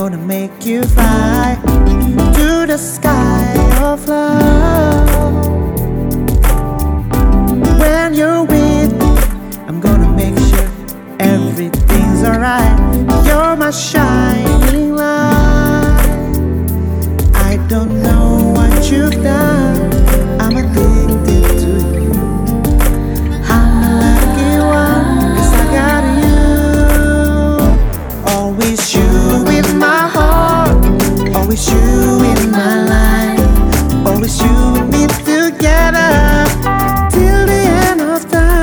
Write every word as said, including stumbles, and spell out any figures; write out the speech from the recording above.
gonna make you fly to the sky of love. When you're with me, I'm gonna make sure everything's alright. You're my shining light. I don't know what you've done,